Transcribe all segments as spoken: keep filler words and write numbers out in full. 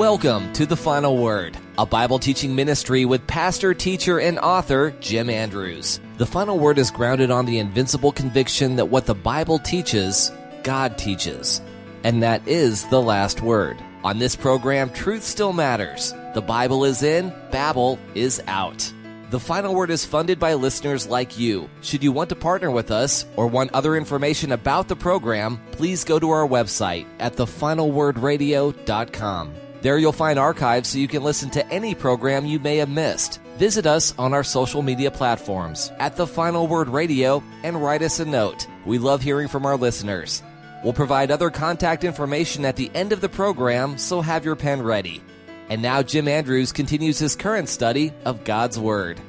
Welcome to The Final Word, a Bible teaching ministry with pastor, teacher, and author Jim Andrews. The Final Word is grounded on the invincible conviction that what the Bible teaches, God teaches. And that is the last word. On this program, truth still matters. The Bible is in, Babel is out. The Final Word is funded by listeners like you. Should you want to partner with us or want other information about the program, please go to our website at the final word radio dot com. There you'll find archives so you can listen to any program you may have missed. Visit us on our social media platforms at The Final Word Radio and write us a note. We love hearing from our listeners. We'll provide other contact information at the end of the program, so have your pen ready. And now Jim Andrews continues his current study of God's Word.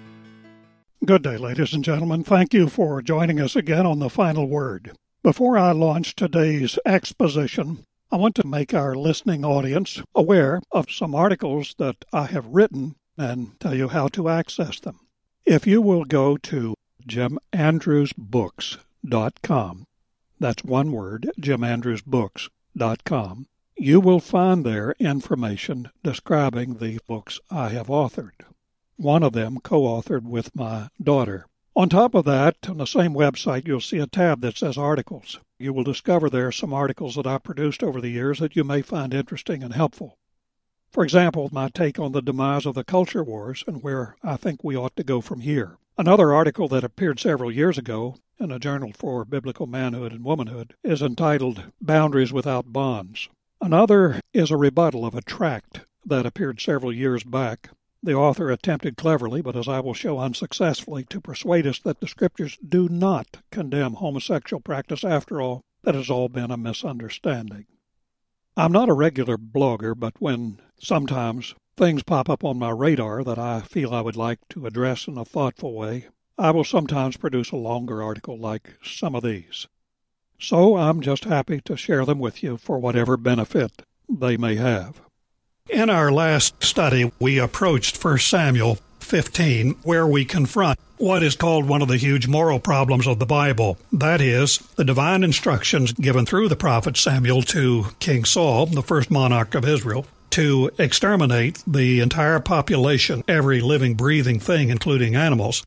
Good day, ladies and gentlemen. Thank you for joining us again on The Final Word. Before I launch today's exposition, I want to make our listening audience aware of some articles that I have written and tell you how to access them. If you will go to jim andrews books dot com, that's one word, jim andrews books dot com, you will find there information describing the books I have authored. One of them co-authored with my daughter. On top of that, on the same website, you'll see a tab that says Articles. You will discover there some articles that I've produced over the years that you may find interesting and helpful. For example, my take on the demise of the culture wars and where I think we ought to go from here. Another article that appeared several years ago in a journal for biblical manhood and womanhood is entitled Boundaries Without Bonds. Another is a rebuttal of a tract that appeared several years back. The author attempted cleverly, but as I will show unsuccessfully, to persuade us that the Scriptures do not condemn homosexual practice after all, that has all been a misunderstanding. I'm not a regular blogger, but when sometimes things pop up on my radar that I feel I would like to address in a thoughtful way, I will sometimes produce a longer article like some of these. So I'm just happy to share them with you for whatever benefit they may have. In our last study, we approached First Samuel fifteen, where we confront what is called one of the huge moral problems of the Bible. That is, the divine instructions given through the prophet Samuel to King Saul, the first monarch of Israel, to exterminate the entire population, every living, breathing thing, including animals,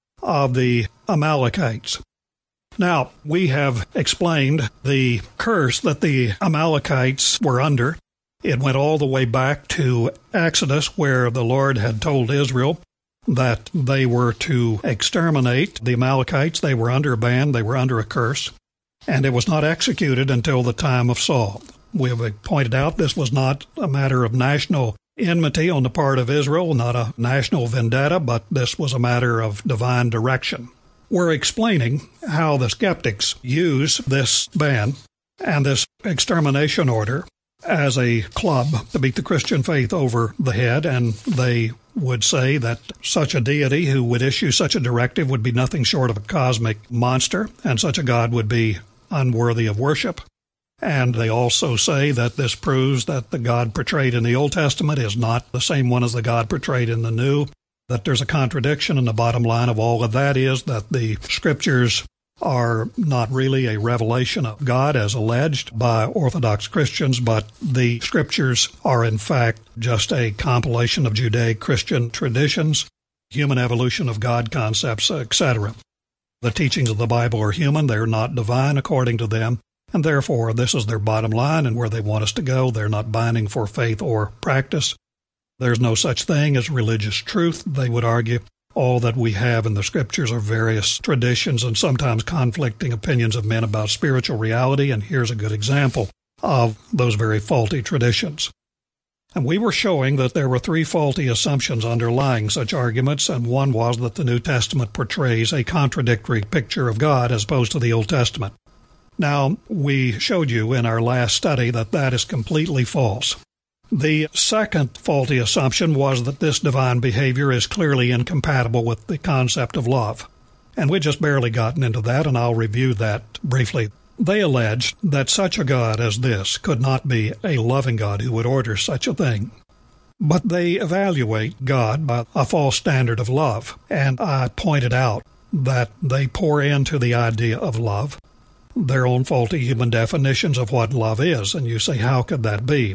of the Amalekites. Now, we have explained the curse that the Amalekites were under. It went all the way back to Exodus, where the Lord had told Israel that they were to exterminate the Amalekites. They were under a ban, they were under a curse, and it was not executed until the time of Saul. We have pointed out this was not a matter of national enmity on the part of Israel, not a national vendetta, but this was a matter of divine direction. We're explaining how the skeptics use this ban and this extermination order as a club to beat the Christian faith over the head, and they would say that such a deity who would issue such a directive would be nothing short of a cosmic monster, and such a God would be unworthy of worship. And they also say that this proves that the God portrayed in the Old Testament is not the same one as the God portrayed in the New, that there's a contradiction, and the bottom line of all of that is that the Scriptures are not really a revelation of God as alleged by Orthodox Christians, but the Scriptures are in fact just a compilation of Judaic-Christian traditions, human evolution of God concepts, et cetera. The teachings of the Bible are human, they're not divine according to them, and therefore this is their bottom line and where they want us to go. They're not binding for faith or practice. There's no such thing as religious truth, they would argue. All that we have in the Scriptures are various traditions and sometimes conflicting opinions of men about spiritual reality, and here's a good example of those very faulty traditions. And we were showing that there were three faulty assumptions underlying such arguments, and one was that the New Testament portrays a contradictory picture of God as opposed to the Old Testament. Now, we showed you in our last study that that is completely false. The second faulty assumption was that this divine behavior is clearly incompatible with the concept of love. And we've just barely gotten into that, and I'll review that briefly. They alleged that such a God as this could not be a loving God who would order such a thing. But they evaluate God by a false standard of love, and I pointed out that they pour into the idea of love their own faulty human definitions of what love is, and you say, how could that be?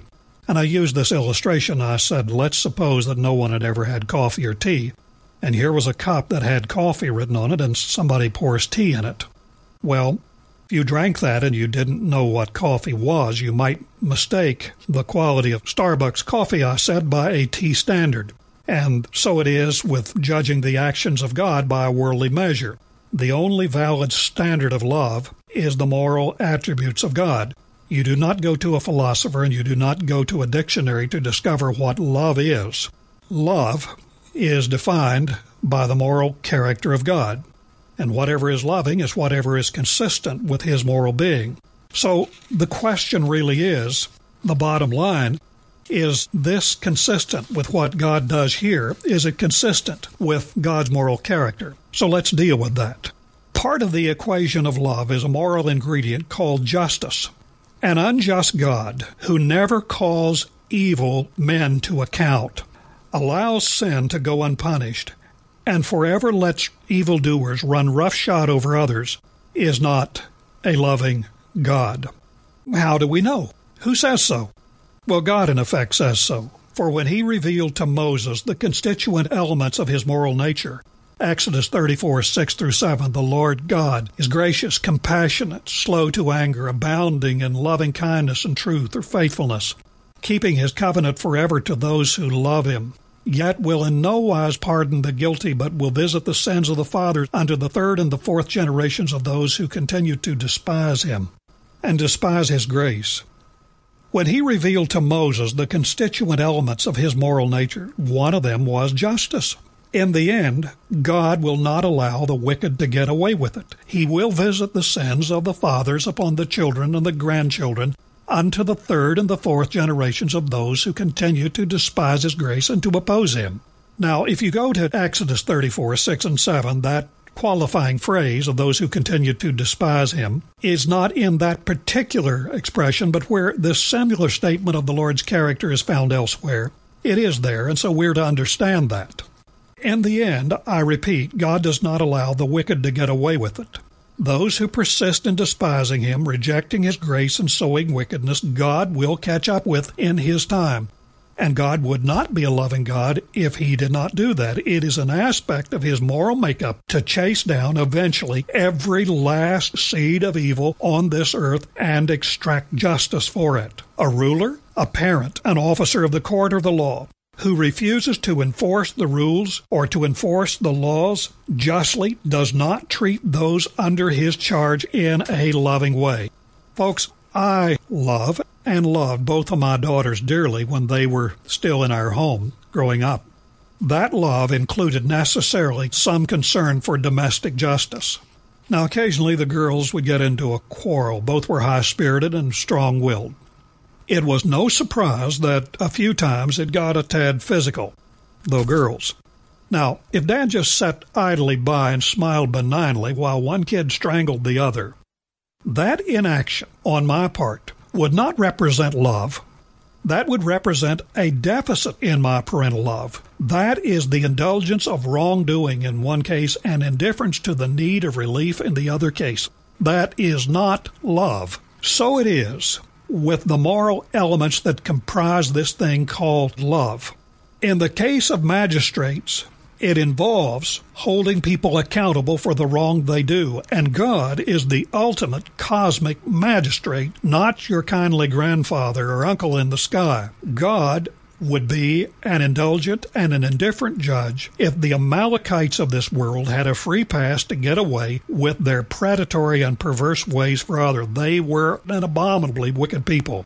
And I used this illustration. I said, let's suppose that no one had ever had coffee or tea, and here was a cup that had coffee written on it, and somebody pours tea in it. Well, if you drank that and you didn't know what coffee was, you might mistake the quality of Starbucks coffee, I said, by a tea standard. And so it is with judging the actions of God by a worldly measure. The only valid standard of love is the moral attributes of God. You do not go to a philosopher and you do not go to a dictionary to discover what love is. Love is defined by the moral character of God. And whatever is loving is whatever is consistent with his moral being. So the question really is, the bottom line, is this consistent with what God does here? Is it consistent with God's moral character? So let's deal with that. Part of the equation of love is a moral ingredient called justice. An unjust God who never calls evil men to account, allows sin to go unpunished, and forever lets evildoers run roughshod over others, is not a loving God. How do we know? Who says so? Well, God in effect says so. For when he revealed to Moses the constituent elements of his moral nature, Exodus thirty-four, six through seven, the Lord God is gracious, compassionate, slow to anger, abounding in loving kindness and truth or faithfulness, keeping his covenant forever to those who love him, yet will in no wise pardon the guilty, but will visit the sins of the fathers unto the third and the fourth generations of those who continue to despise him and despise his grace. When he revealed to Moses the constituent elements of his moral nature, one of them was justice. In the end, God will not allow the wicked to get away with it. He will visit the sins of the fathers upon the children and the grandchildren unto the third and the fourth generations of those who continue to despise his grace and to oppose him. Now, if you go to Exodus thirty-four, six and seven, that qualifying phrase of those who continue to despise him is not in that particular expression, but where this similar statement of the Lord's character is found elsewhere. It is there, and so we're to understand that. In the end, I repeat, God does not allow the wicked to get away with it. Those who persist in despising him, rejecting his grace and sowing wickedness, God will catch up with in his time. And God would not be a loving God if he did not do that. It is an aspect of his moral makeup to chase down eventually every last seed of evil on this earth and extract justice for it. A ruler, a parent, an officer of the court or the law, who refuses to enforce the rules or to enforce the laws justly does not treat those under his charge in a loving way. Folks, I love and loved both of my daughters dearly when they were still in our home growing up. That love included necessarily some concern for domestic justice. Now, occasionally the girls would get into a quarrel. Both were high-spirited and strong-willed. It was no surprise that a few times it got a tad physical, though girls. Now, if Dad just sat idly by and smiled benignly while one kid strangled the other, that inaction on my part would not represent love. That would represent a deficit in my parental love. That is the indulgence of wrongdoing in one case and indifference to the need of relief in the other case. That is not love. So it is with the moral elements that comprise this thing called love. In the case of magistrates, it involves holding people accountable for the wrong they do, and God is the ultimate cosmic magistrate, not your kindly grandfather or uncle in the sky. God would be an indulgent and an indifferent judge if the Amalekites of this world had a free pass to get away with their predatory and perverse ways for others. They were an abominably wicked people.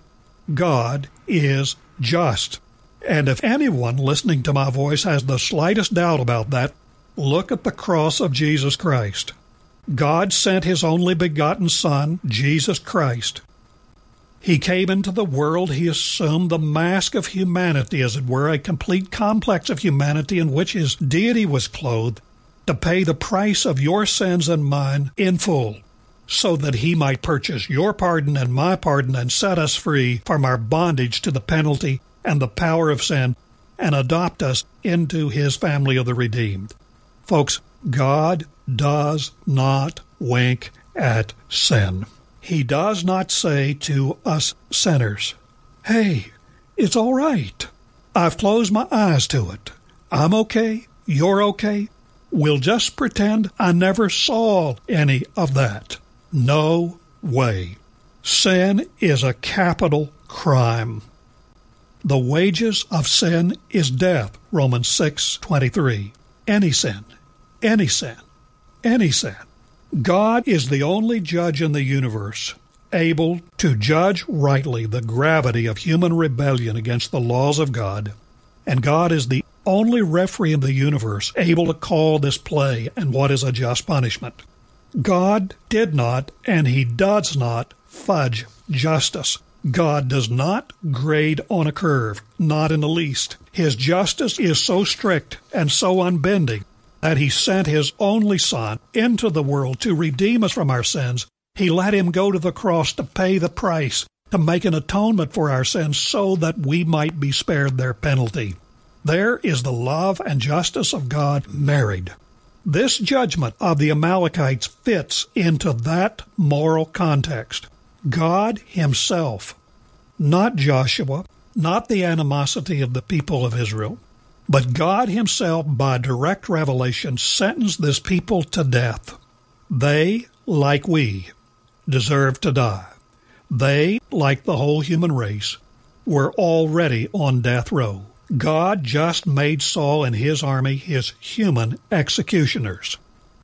God is just. And if anyone listening to my voice has the slightest doubt about that, look at the cross of Jesus Christ. God sent his only begotten Son, Jesus Christ. He came into the world. He assumed the mask of humanity, as it were, a complete complex of humanity in which his deity was clothed, to pay the price of your sins and mine in full, so that he might purchase your pardon and my pardon and set us free from our bondage to the penalty and the power of sin, and adopt us into his family of the redeemed. Folks, God does not wink at sin. He does not say to us sinners, "Hey, It's all right. I've closed my eyes to it. I'm okay. You're okay. We'll just pretend I never saw any of that. No way. Sin is a capital crime. The wages of sin is death, Romans six twenty-three. Any sin, any sin, any sin. God is the only judge in the universe able to judge rightly the gravity of human rebellion against the laws of God, and God is the only referee in the universe able to call this play and what is a just punishment. God did not, and he does not, fudge justice. God does not grade on a curve, not in the least. His justice is so strict and so unbending that he sent his only Son into the world to redeem us from our sins. He let him go to the cross to pay the price, to make an atonement for our sins so that we might be spared their penalty. There is the love and justice of God married. This judgment of the Amalekites fits into that moral context. God himself, not Joshua, not the animosity of the people of Israel, but God himself, by direct revelation, sentenced this people to death. They, like we, deserve to die. They, like the whole human race, were already on death row. God just made Saul and his army his human executioners.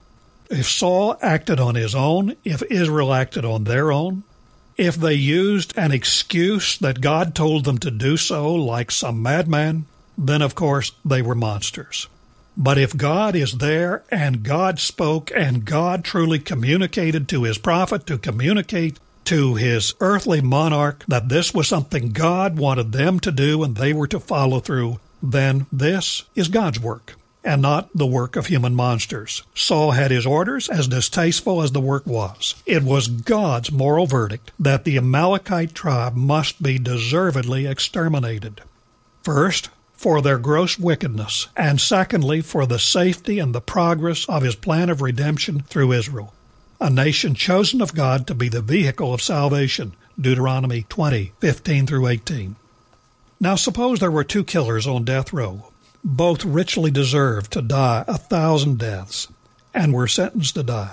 If Saul acted on his own, if Israel acted on their own, if they used an excuse that God told them to do so, like some madman, then of course they were monsters. But if God is there, and God spoke, and God truly communicated to his prophet to communicate to his earthly monarch that this was something God wanted them to do and they were to follow through, then this is God's work and not the work of human monsters. Saul had his orders, as distasteful as the work was. It was God's moral verdict that the Amalekite tribe must be deservedly exterminated. First, for their gross wickedness, and secondly, for the safety and the progress of his plan of redemption through Israel, a nation chosen of God to be the vehicle of salvation, Deuteronomy twenty, fifteen through eighteen. Now suppose there were two killers on death row. Both richly deserved to die a thousand deaths, and were sentenced to die.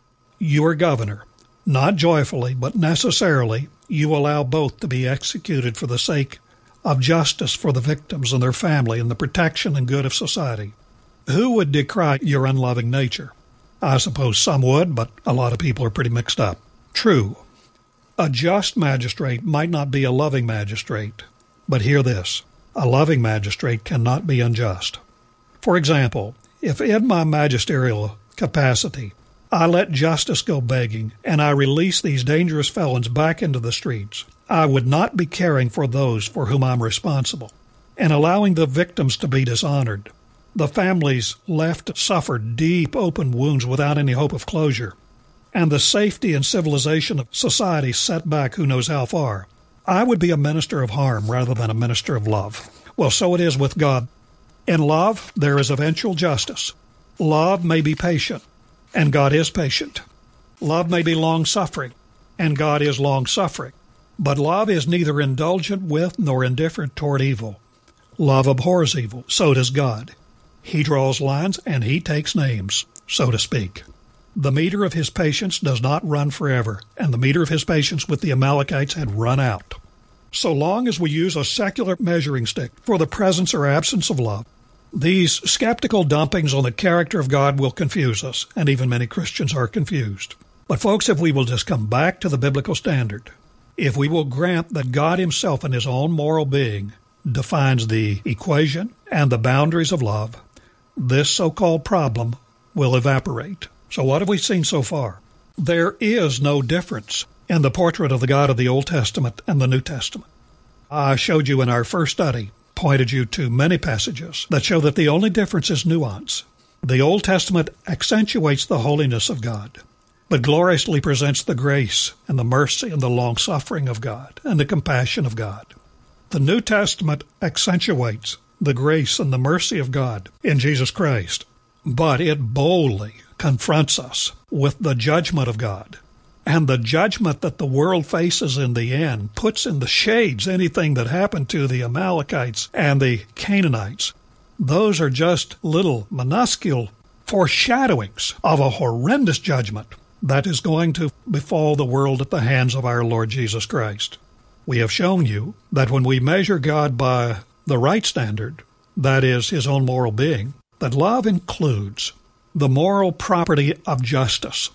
You are governor. Not joyfully, but necessarily, you allow both to be executed for the sake of justice for the victims and their family and the protection and good of society. Who would decry your unloving nature? I suppose some would, but a lot of people are pretty mixed up. True, a just magistrate might not be a loving magistrate, but hear this. A loving magistrate cannot be unjust. For example, if in my magisterial capacity I let justice go begging and I release these dangerous felons back into the streets, I would not be caring for those for whom I'm responsible and allowing the victims to be dishonored. The families left to suffer deep open wounds without any hope of closure, and the safety and civilization of society set back who knows how far. I would be a minister of harm rather than a minister of love. Well, so it is with God. In love, there is eventual justice. Love may be patient, and God is patient. Love may be long-suffering, and God is long-suffering. But love is neither indulgent with nor indifferent toward evil. Love abhors evil, so does God. He draws lines and he takes names, so to speak. The meter of his patience does not run forever, and the meter of his patience with the Amalekites had run out. So long as we use a secular measuring stick for the presence or absence of love, these skeptical dumpings on the character of God will confuse us, and even many Christians are confused. But folks, if we will just come back to the biblical standard, if we will grant that God himself in his own moral being defines the equation and the boundaries of love, this so-called problem will evaporate. So what have we seen so far? There is no difference in the portrait of the God of the Old Testament and the New Testament. I showed you in our first study, pointed you to many passages that show that the only difference is nuance. The Old Testament accentuates the holiness of God, but gloriously presents the grace and the mercy and the long-suffering of God and the compassion of God. The New Testament accentuates the grace and the mercy of God in Jesus Christ, but it boldly confronts us with the judgment of God And the judgment that the world faces in the end puts in the shades anything that happened to the Amalekites and the Canaanites. Those are just little minuscule foreshadowings of a horrendous judgment that is going to befall the world at the hands of our Lord Jesus Christ. We have shown you that when we measure God by the right standard, that is, his own moral being, that love includes the moral property of justice.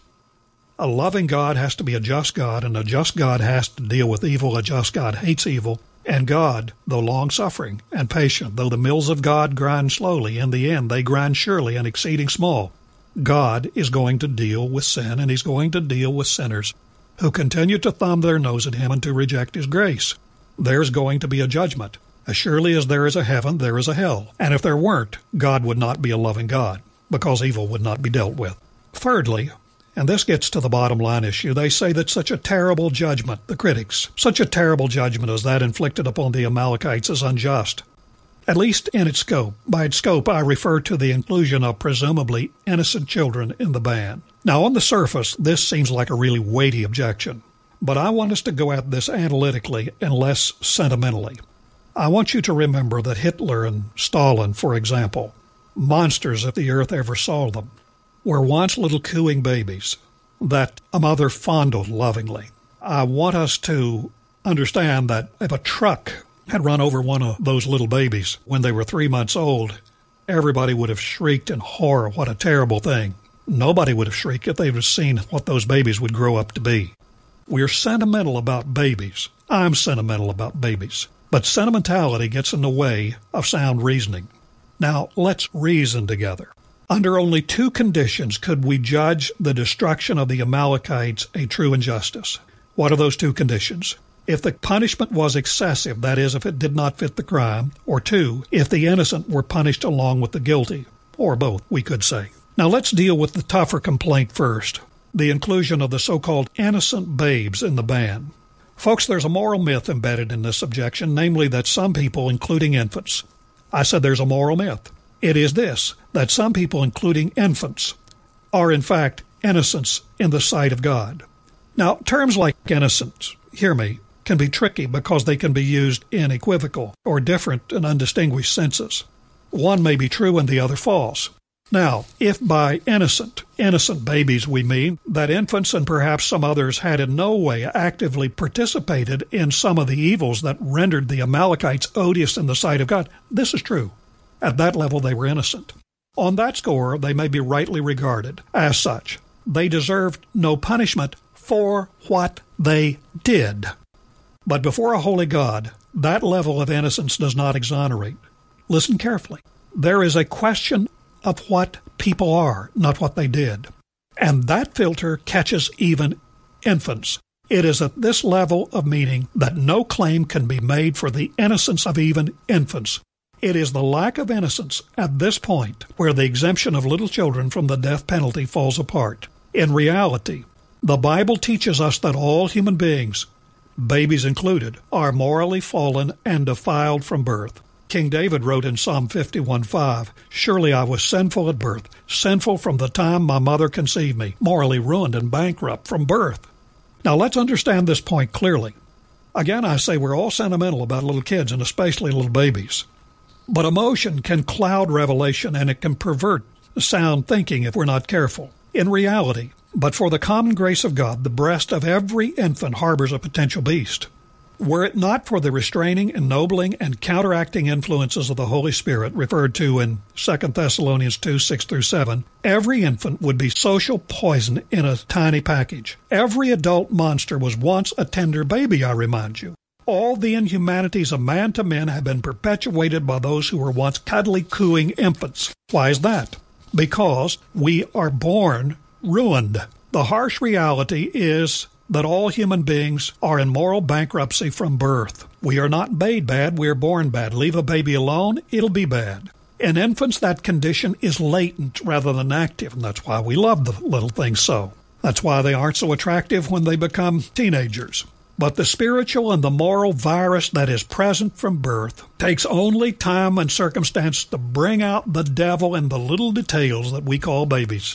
A loving God has to be a just God, and a just God has to deal with evil. A just God hates evil. And God, though long-suffering and patient, though the mills of God grind slowly, in the end they grind surely and exceeding small. God is going to deal with sin, and he's going to deal with sinners who continue to thumb their nose at him and to reject his grace. There's going to be a judgment. As surely as there is a heaven, there is a hell. And if there weren't, God would not be a loving God, because evil would not be dealt with. Thirdly, and this gets to the bottom line issue, they say that such a terrible judgment, the critics, such a terrible judgment as that inflicted upon the Amalekites is unjust. At least in its scope. By its scope, I refer to the inclusion of presumably innocent children in the ban. Now, on the surface, this seems like a really weighty objection, but I want us to go at this analytically and less sentimentally. I want you to remember that Hitler and Stalin, for example, monsters if the earth ever saw them, were once little cooing babies that a mother fondled lovingly. I want us to understand that if a truck had run over one of those little babies when they were three months old, everybody would have shrieked in horror, what a terrible thing. Nobody would have shrieked if they would have seen what those babies would grow up to be. We're sentimental about babies. I'm sentimental about babies. But sentimentality gets in the way of sound reasoning. Now, let's reason together. Under only two conditions could we judge the destruction of the Amalekites a true injustice. What are those two conditions? If the punishment was excessive, that is, if it did not fit the crime, or two, if the innocent were punished along with the guilty, or both, we could say. Now let's deal with the tougher complaint first, the inclusion of the so-called innocent babes in the ban. Folks, there's a moral myth embedded in this objection, namely that some people, including infants, I said there's a moral myth. It is this, that some people, including infants, are in fact innocents in the sight of God. Now, terms like innocent, hear me, can be tricky because they can be used in equivocal or different and undistinguished senses. One may be true and the other false. Now, if by innocent, innocent babies we mean that infants and perhaps some others had in no way actively participated in some of the evils that rendered the Amalekites odious in the sight of God, this is true. At that level, they were innocent. On that score, they may be rightly regarded as such. They deserved no punishment for what they did. But before a holy God, that level of innocence does not exonerate. Listen carefully. There is a question of what people are, not what they did. And that filter catches even infants. It is at this level of meaning that no claim can be made for the innocence of even infants. It is the lack of innocence at this point where the exemption of little children from the death penalty falls apart. In reality, the Bible teaches us that all human beings, babies included, are morally fallen and defiled from birth. King David wrote in Psalm fifty-one five, "Surely I was sinful at birth, sinful from the time my mother conceived me, morally ruined and bankrupt from birth." Now let's understand this point clearly. Again, I say we're all sentimental about little kids and especially little babies. But emotion can cloud revelation and it can pervert sound thinking if we're not careful. In reality, but for the common grace of God, the breast of every infant harbors a potential beast. Were it not for the restraining, ennobling, and counteracting influences of the Holy Spirit referred to in Second Thessalonians two, six through seven, every infant would be social poison in a tiny package. Every adult monster was once a tender baby, I remind you. All the inhumanities of man to men have been perpetuated by those who were once cuddly cooing infants. Why is that? Because we are born ruined. The harsh reality is that all human beings are in moral bankruptcy from birth. We are not made bad, we are born bad. Leave a baby alone, it'll be bad. In infants, that condition is latent rather than active, and that's why we love the little things so. That's why they aren't so attractive when they become teenagers. But the spiritual and the moral virus that is present from birth takes only time and circumstance to bring out the devil in the little details that we call babies.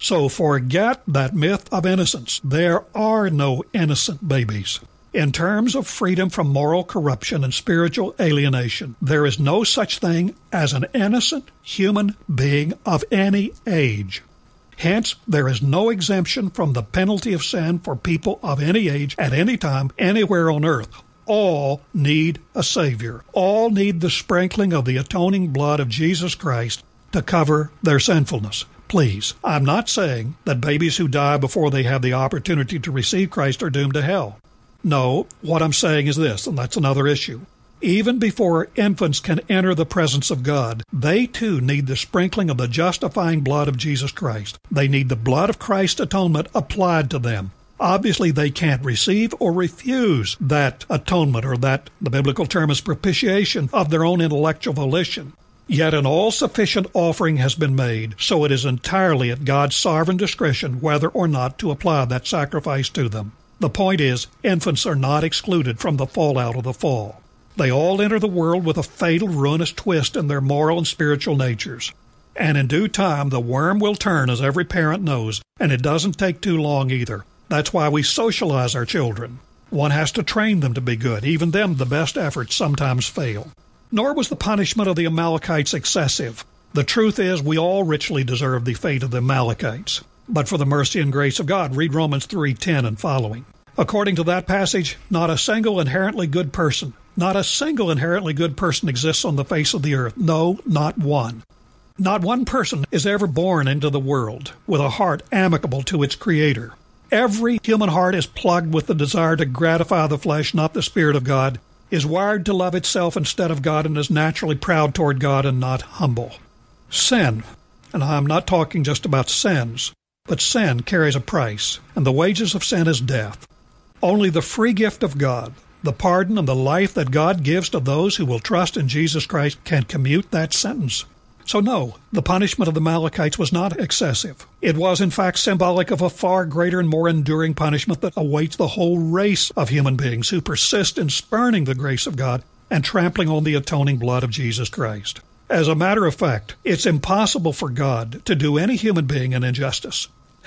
So forget that myth of innocence. There are no innocent babies. In terms of freedom from moral corruption and spiritual alienation, there is no such thing as an innocent human being of any age. Hence, there is no exemption from the penalty of sin for people of any age, at any time, anywhere on earth. All need a Savior. All need the sprinkling of the atoning blood of Jesus Christ to cover their sinfulness. Please, I'm not saying that babies who die before they have the opportunity to receive Christ are doomed to hell. No, what I'm saying is this, and that's another issue. Even before infants can enter the presence of God, they too need the sprinkling of the justifying blood of Jesus Christ. They need the blood of Christ's atonement applied to them. Obviously, they can't receive or refuse that atonement, or that, the biblical term is propitiation, of their own intellectual volition. Yet an all-sufficient offering has been made, so it is entirely at God's sovereign discretion whether or not to apply that sacrifice to them. The point is, infants are not excluded from the fallout of the fall. They all enter the world with a fatal, ruinous twist in their moral and spiritual natures. And in due time, the worm will turn, as every parent knows, and it doesn't take too long either. That's why we socialize our children. One has to train them to be good. Even then, the best efforts sometimes fail. Nor was the punishment of the Amalekites excessive. The truth is, we all richly deserve the fate of the Amalekites. But for the mercy and grace of God, read Romans three ten and following. According to that passage, not a single inherently good person, not a single inherently good person exists on the face of the earth. No, not one. Not one person is ever born into the world with a heart amicable to its Creator. Every human heart is plugged with the desire to gratify the flesh, not the Spirit of God, is wired to love itself instead of God, and is naturally proud toward God and not humble. Sin, and I'm not talking just about sins, but sin carries a price, and the wages of sin is death. Only the free gift of God, the pardon and the life that God gives to those who will trust in Jesus Christ, can commute that sentence. So no, the punishment of the Amalekites was not excessive. It was in fact symbolic of a far greater and more enduring punishment that awaits the whole race of human beings who persist in spurning the grace of God and trampling on the atoning blood of Jesus Christ. As a matter of fact, it's impossible for God to do any human being an injustice.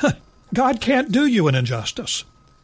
God can't do you an injustice.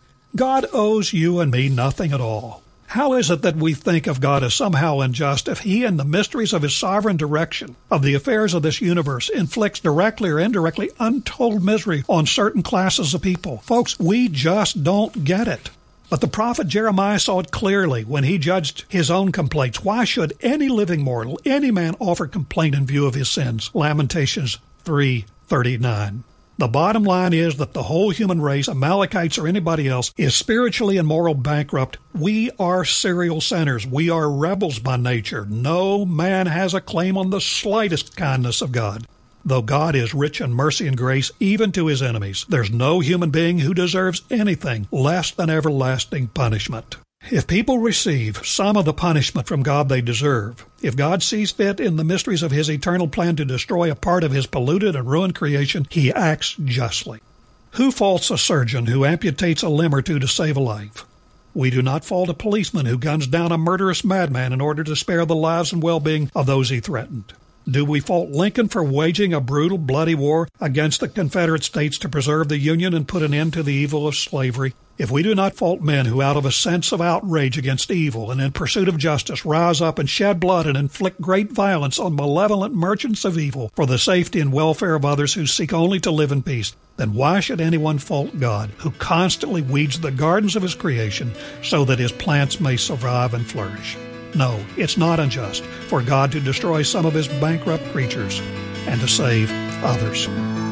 God owes you and me nothing at all. How is it that we think of God as somehow unjust if He, in the mysteries of His sovereign direction of the affairs of this universe, inflicts directly or indirectly untold misery on certain classes of people? Folks, we just don't get it. But the prophet Jeremiah saw it clearly when he judged his own complaints. Why should any living mortal, any man, offer complaint in view of his sins? Lamentations three thirty-nine. The bottom line is that the whole human race, Amalekites or anybody else, is spiritually and moral bankrupt. We are serial sinners. We are rebels by nature. No man has a claim on the slightest kindness of God. Though God is rich in mercy and grace even to His enemies, there's no human being who deserves anything less than everlasting punishment. If people receive some of the punishment from God they deserve, if God sees fit in the mysteries of His eternal plan to destroy a part of His polluted and ruined creation, He acts justly. Who faults a surgeon who amputates a limb or two to save a life? We do not fault a policeman who guns down a murderous madman in order to spare the lives and well-being of those he threatened. Do we fault Lincoln for waging a brutal, bloody war against the Confederate States to preserve the Union and put an end to the evil of slavery? If we do not fault men who, out of a sense of outrage against evil and in pursuit of justice, rise up and shed blood and inflict great violence on malevolent merchants of evil for the safety and welfare of others who seek only to live in peace, then why should anyone fault God, who constantly weeds the gardens of His creation so that His plants may survive and flourish? No, it's not unjust for God to destroy some of His bankrupt creatures and to save others.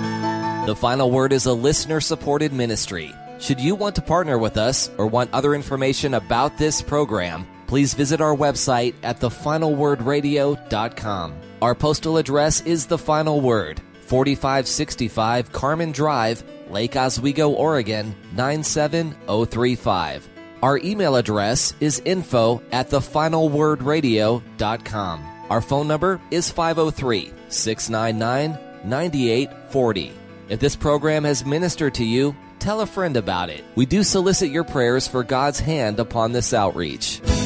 The Final Word is a listener-supported ministry. Should you want to partner with us or want other information about this program, please visit our website at the final word radio dot com. Our postal address is The Final Word, forty-five sixty-five Carmen Drive, Lake Oswego, Oregon, nine seven zero three five. Our email address is info at the final word radio dot com. Our phone number is five oh three, six nine nine, nine eight four oh. If this program has ministered to you, tell a friend about it. We do solicit your prayers for God's hand upon this outreach.